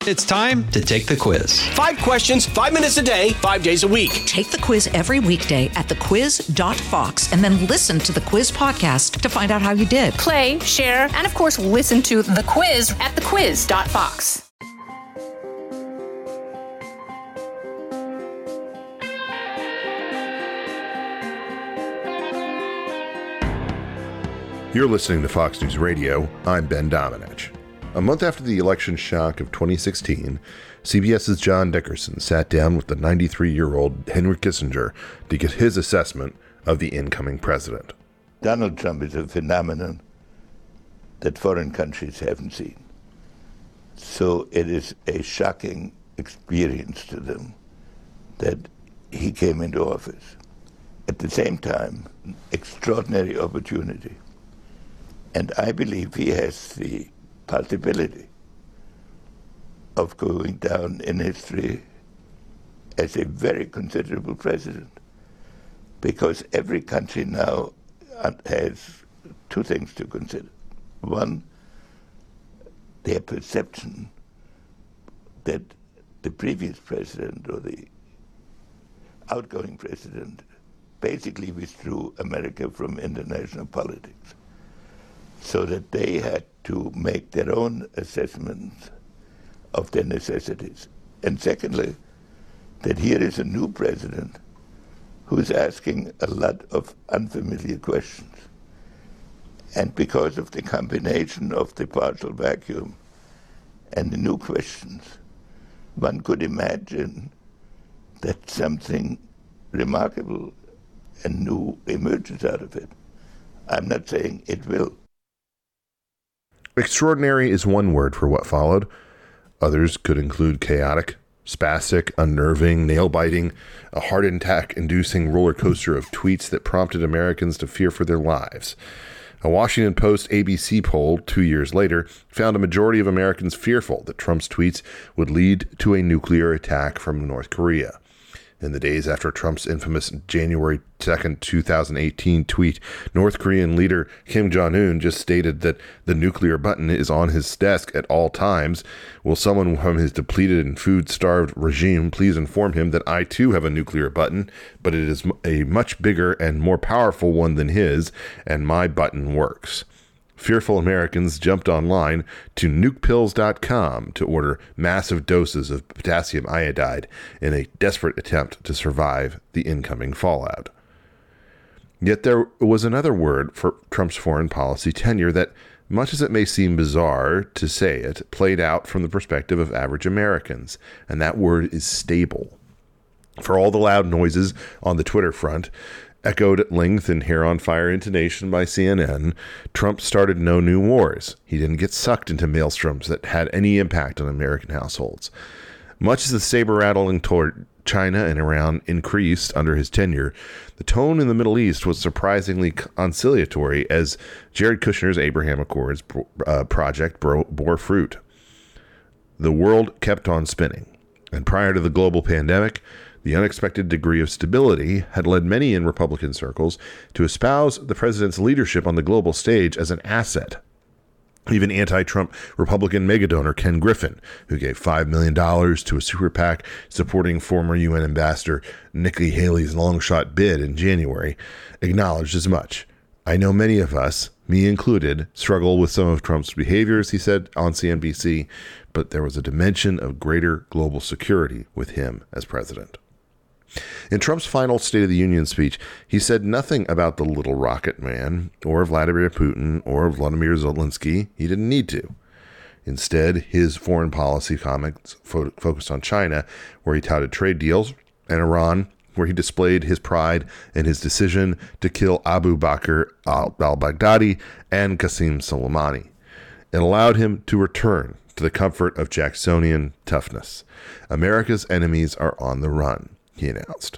It's time to take the quiz. 5 questions, 5 minutes a day, 5 days a week. Take the quiz every weekday at thequiz.fox and then listen to the quiz podcast to find out how you did. Play, share, and of course, listen to The Quiz at thequiz.fox. You're listening to Fox News Radio. I'm Ben Domenech. A month after the election shock of 2016, CBS's John Dickerson sat down with the 93-year-old Henry Kissinger to get his assessment of the incoming president. Donald Trump is a phenomenon that foreign countries haven't seen. So it is a shocking experience to them that he came into office. At the same time, extraordinary opportunity. And I believe he has the possibility of going down in history as a very considerable president, because every country now has 2 things to consider. One, their perception that the previous president or the outgoing president basically withdrew America from international politics, so that they had to make their own assessments of their necessities. And secondly, that here is a new president who's asking a lot of unfamiliar questions. And because of the combination of the partial vacuum and the new questions, one could imagine that something remarkable and new emerges out of it. I'm not saying it will. Extraordinary is one word for what followed. Others could include chaotic, spastic, unnerving, nail-biting, a heart attack-inducing roller coaster of tweets that prompted Americans to fear for their lives. A Washington Post ABC poll 2 years later found a majority of Americans fearful that Trump's tweets would lead to a nuclear attack from North Korea. In the days after Trump's infamous January 2nd, 2018 tweet, North Korean leader Kim Jong-un just stated that the nuclear button is on his desk at all times. Will someone from his depleted and food-starved regime please inform him that I too have a nuclear button, but it is a much bigger and more powerful one than his, and my button works. Fearful Americans jumped online to nukepills.com to order massive doses of potassium iodide in a desperate attempt to survive the incoming fallout. Yet there was another word for Trump's foreign policy tenure that, much as it may seem bizarre to say it, played out from the perspective of average Americans, and that word is stable. For all the loud noises on the Twitter front, echoed at length in hair-on-fire intonation by CNN, Trump started no new wars. He didn't get sucked into maelstroms that had any impact on American households. Much as the saber-rattling toward China and Iran increased under his tenure, the tone in the Middle East was surprisingly conciliatory as Jared Kushner's Abraham Accords project bore fruit. The world kept on spinning, and prior to the global pandemic, the unexpected degree of stability had led many in Republican circles to espouse the president's leadership on the global stage as an asset. Even anti-Trump Republican megadonor Ken Griffin, who gave $5 million to a super PAC supporting former UN Ambassador Nikki Haley's long-shot bid in January, acknowledged as much. I know many of us, me included, struggle with some of Trump's behaviors, he said on CNBC, but there was a dimension of greater global security with him as president. In Trump's final State of the Union speech, he said nothing about the little rocket man, or Vladimir Putin, or Vladimir Zelensky. He didn't need to. Instead, his foreign policy comments focused on China, where he touted trade deals, and Iran, where he displayed his pride in his decision to kill Abu Bakr al-Baghdadi and Qasem Soleimani. It allowed him to return to the comfort of Jacksonian toughness. America's enemies are on the run, he announced.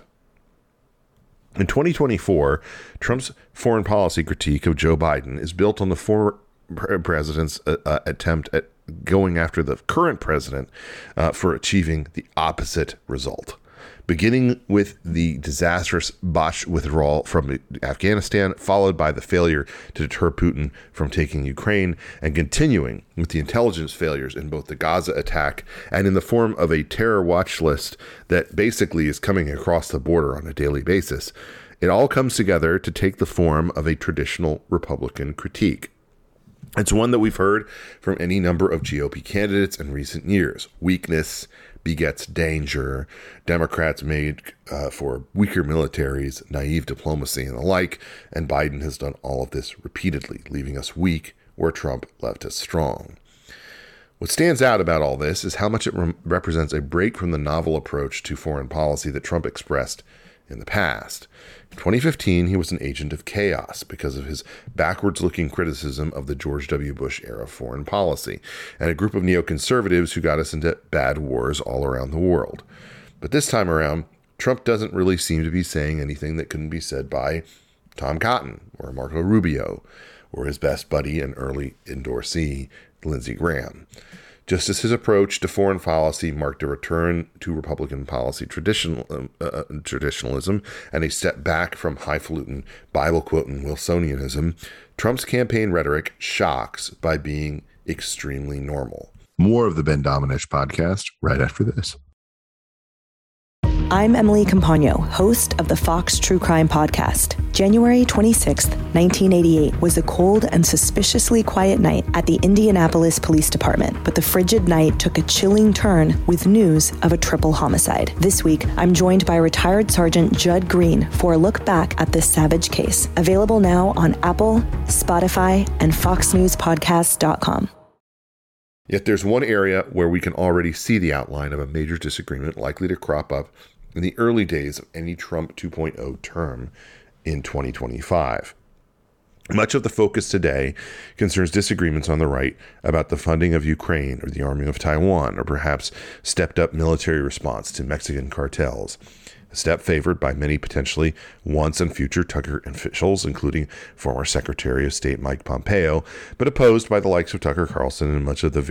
In 2024, Trump's foreign policy critique of Joe Biden is built on the former president's attempt at going after the current president for achieving the opposite result. beginning with the disastrous botched withdrawal from Afghanistan, followed by the failure to deter Putin from taking Ukraine, and continuing with the intelligence failures in both the Gaza attack and in the form of a terror watch list that basically is coming across the border on a daily basis. It all comes together to take the form of a traditional Republican critique. It's one that we've heard from any number of GOP candidates in recent years. Weakness begets danger. Democrats made for weaker militaries, naive diplomacy, and the like. And Biden has done all of this repeatedly, leaving us weak where Trump left us strong. What stands out about all this is how much it represents a break from the novel approach to foreign policy that Trump expressed in the past. In 2015, he was an agent of chaos because of his backwards-looking criticism of the George W. Bush-era foreign policy and a group of neoconservatives who got us into bad wars all around the world. But this time around, Trump doesn't really seem to be saying anything that couldn't be said by Tom Cotton or Marco Rubio or his best buddy and early endorsee, Lindsey Graham. Just as his approach to foreign policy marked a return to Republican policy traditionalism and a step back from highfalutin Bible-quoting Wilsonianism, Trump's campaign rhetoric shocks by being extremely normal. More of the Ben Domenech podcast right after this. I'm Emily Campagno, host of the Fox True Crime Podcast. January 26, 1988 was a cold and suspiciously quiet night at the Indianapolis Police Department, but the frigid night took a chilling turn with news of a triple homicide. This week, I'm joined by retired Sergeant Judd Green for a look back at this savage case. Available now on Apple, Spotify, and FoxNewsPodcast.com. Yet there's one area where we can already see the outline of a major disagreement likely to crop up in the early days of any Trump 2.0 term in 2025. Much of the focus today concerns disagreements on the right about the funding of Ukraine or the arming of Taiwan, or perhaps stepped-up military response to Mexican cartels, a step favored by many potentially once and future Tucker officials, including former Secretary of State Mike Pompeo, but opposed by the likes of Tucker Carlson and much of the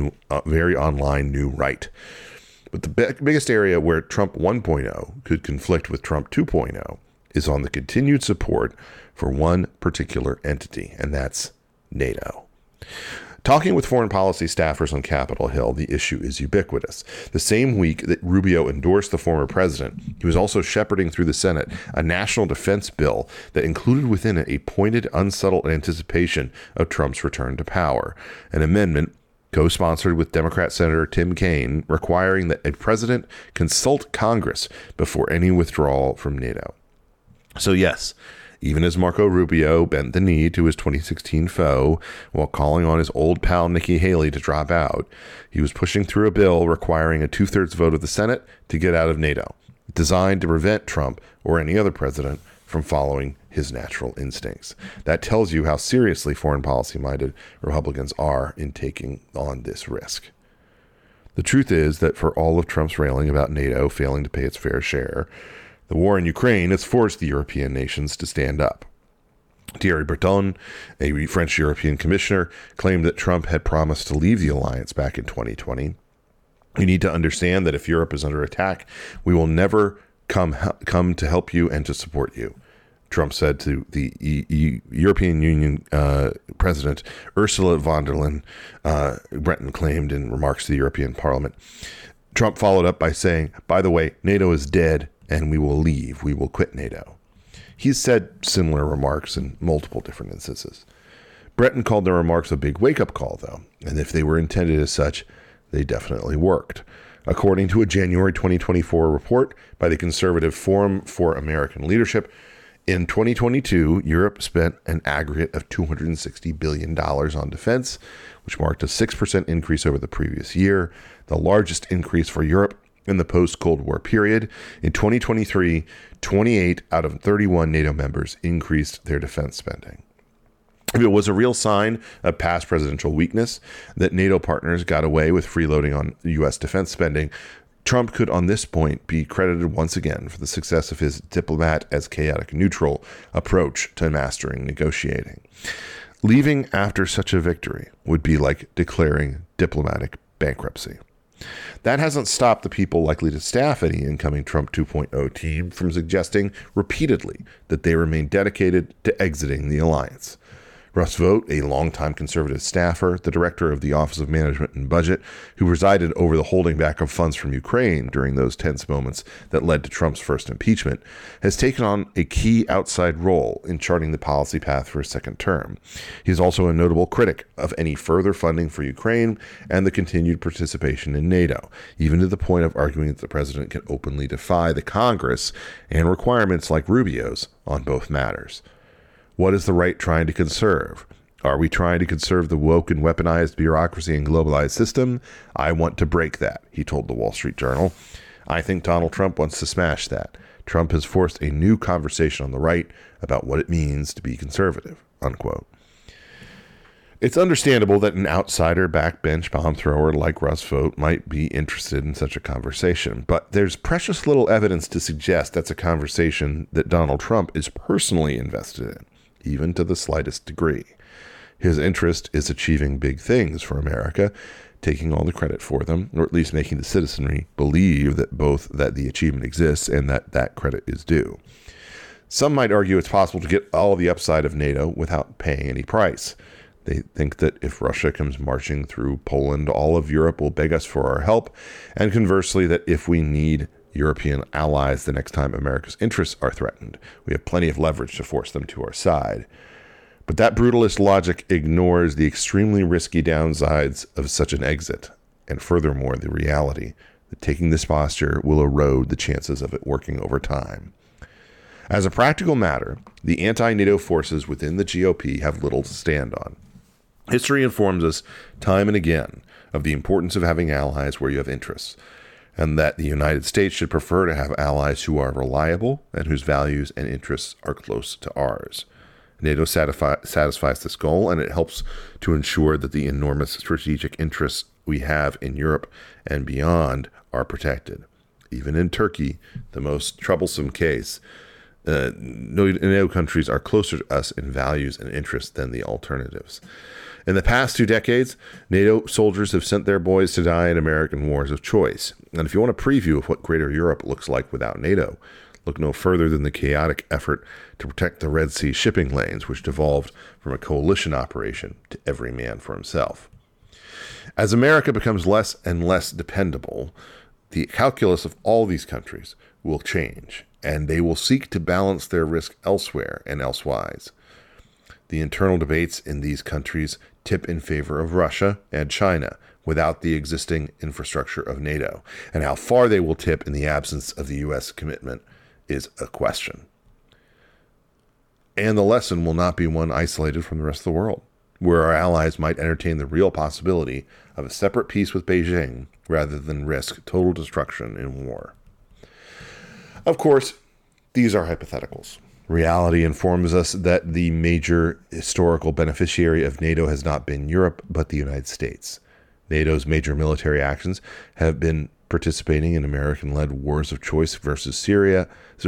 very online new right. But the biggest area where Trump 1.0 could conflict with Trump 2.0 is on the continued support for one particular entity, and that's NATO. Talking with foreign policy staffers on Capitol Hill, the issue is ubiquitous. The same week that Rubio endorsed the former president, he was also shepherding through the Senate a national defense bill that included within it a pointed, unsubtle anticipation of Trump's return to power, an amendment co-sponsored with Democrat Senator Tim Kaine, requiring that a president consult Congress before any withdrawal from NATO. So yes, even as Marco Rubio bent the knee to his 2016 foe while calling on his old pal Nikki Haley to drop out, he was pushing through a bill requiring a 2/3 vote of the Senate to get out of NATO, designed to prevent Trump or any other president from following his natural instincts. That tells you how seriously foreign policy-minded Republicans are in taking on this risk. The truth is that for all of Trump's railing about NATO failing to pay its fair share, the war in Ukraine has forced the European nations to stand up. Thierry Breton, a French European commissioner, claimed that Trump had promised to leave the alliance back in 2020. You need to understand that if Europe is under attack, we will never come to help you and to support you, Trump said to the European Union President Ursula von der Leyen, Breton claimed in remarks to the European Parliament. Trump followed up by saying, by the way, NATO is dead and we will leave. We will quit NATO. He's said similar remarks in multiple different instances. Breton called the remarks a big wake-up call, though, and if they were intended as such, they definitely worked. According to a January 2024 report by the Conservative Forum for American Leadership, in 2022, Europe spent an aggregate of $260 billion on defense, which marked a 6% increase over the previous year, the largest increase for Europe in the post-Cold War period. In 2023, 28 out of 31 NATO members increased their defense spending. If it was a real sign of past presidential weakness that NATO partners got away with freeloading on U.S. defense spending, Trump could on this point be credited once again for the success of his diplomat as chaotic neutral approach to mastering negotiating. Leaving after such a victory would be like declaring diplomatic bankruptcy. That hasn't stopped the people likely to staff any incoming Trump 2.0 team from suggesting repeatedly that they remain dedicated to exiting the alliance. Russ Vought, a longtime conservative staffer, the director of the Office of Management and Budget, who presided over the holding back of funds from Ukraine during those tense moments that led to Trump's first impeachment, has taken on a key outside role in charting the policy path for his second term. He is also a notable critic of any further funding for Ukraine and the continued participation in NATO, even to the point of arguing that the president can openly defy the Congress and requirements like Rubio's on both matters. What is the right trying to conserve? Are we trying to conserve the woke and weaponized bureaucracy and globalized system? I want to break that, he told the Wall Street Journal. I think Donald Trump wants to smash that. Trump has forced a new conversation on the right about what it means to be conservative, unquote. It's understandable that an outsider backbench bomb thrower like Russ Vought might be interested in such a conversation, but there's precious little evidence to suggest that's a conversation that Donald Trump is personally invested in, even to the slightest degree. His interest is achieving big things for America, taking all the credit for them, or at least making the citizenry believe that both that the achievement exists and that credit is due. Some might argue it's possible to get all the upside of NATO without paying any price. They think that if Russia comes marching through Poland, all of Europe will beg us for our help, and conversely, that if we need European allies the next time America's interests are threatened, we have plenty of leverage to force them to our side. But that brutalist logic ignores the extremely risky downsides of such an exit, and furthermore, the reality that taking this posture will erode the chances of it working over time. As a practical matter, the anti-NATO forces within the GOP have little to stand on. History informs us time and again of the importance of having allies where you have interests, and that the United States should prefer to have allies who are reliable and whose values and interests are close to ours. NATO satisfies this goal, and it helps to ensure that the enormous strategic interests we have in Europe and beyond are protected. Even in Turkey, the most troublesome case, NATO countries are closer to us in values and interests than the alternatives. In the past 2 decades, NATO soldiers have sent their boys to die in American wars of choice. And if you want a preview of what Greater Europe looks like without NATO, look no further than the chaotic effort to protect the Red Sea shipping lanes, which devolved from a coalition operation to every man for himself. As America becomes less and less dependable, the calculus of all these countries will change, and they will seek to balance their risk elsewhere and elsewise. The internal debates in these countries tip in favor of Russia and China without the existing infrastructure of NATO, and how far they will tip in the absence of the U.S. commitment is a question. And the lesson will not be one isolated from the rest of the world, where our allies might entertain the real possibility of a separate peace with Beijing rather than risk total destruction in war. Of course, these are hypotheticals. Reality informs us that the major historical beneficiary of NATO has not been Europe, but the United States. NATO's major military actions have been participating in American-led wars of choice versus Serbia,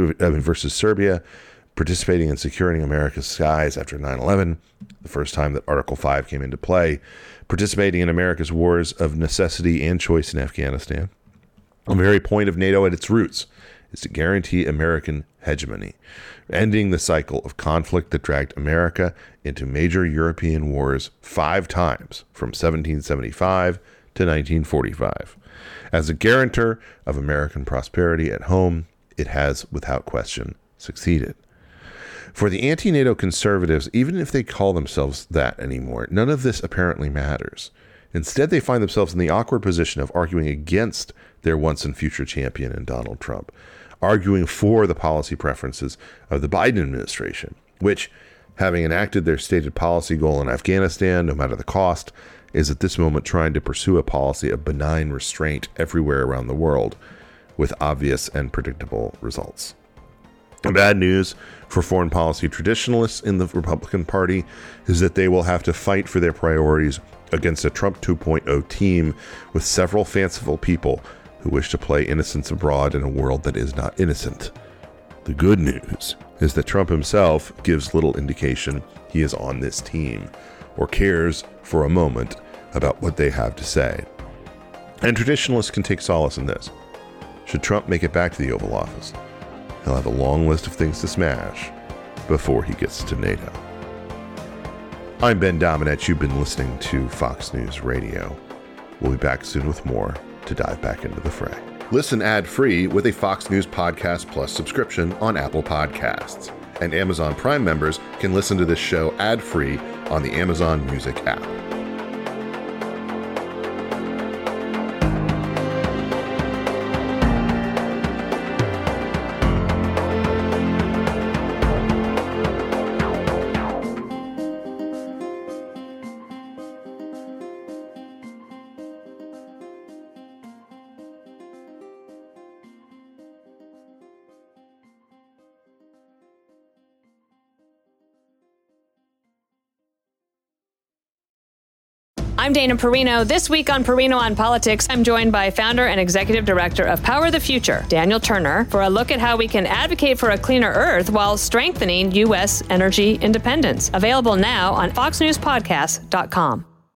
participating in securing America's skies after 9/11, the first time that Article 5 came into play, participating in America's wars of necessity and choice in Afghanistan. The very point of NATO at its roots is to guarantee American hegemony, ending the cycle of conflict that dragged America into major European wars 5 times from 1775 to 1945. As a guarantor of American prosperity at home, it has, without question, succeeded. For the anti-NATO conservatives, even if they call themselves that anymore, none of this apparently matters. Instead, they find themselves in the awkward position of arguing against their once and future champion in Donald Trump, arguing for the policy preferences of the Biden administration, which, having enacted their stated policy goal in Afghanistan, no matter the cost, is at this moment trying to pursue a policy of benign restraint everywhere around the world, with obvious and predictable results. The bad news for foreign policy traditionalists in the Republican Party is that they will have to fight for their priorities against a Trump 2.0 team with several fanciful people who wish to play innocence abroad in a world that is not innocent. The good news is that Trump himself gives little indication he is on this team or cares for a moment about what they have to say. And traditionalists can take solace in this. Should Trump make it back to the Oval Office, he'll have a long list of things to smash before he gets to NATO. I'm Ben Domenech. You've been listening to Fox News Radio. We'll be back soon with more to dive back into the fray. Listen ad-free with a Fox News Podcast Plus subscription on Apple Podcasts. And Amazon Prime members can listen to this show ad-free on the Amazon Music app. I'm Dana Perino. This week on Perino on Politics, I'm joined by founder and executive director of Power the Future, Daniel Turner, for a look at how we can advocate for a cleaner Earth while strengthening U.S. energy independence. Available now on foxnewspodcast.com.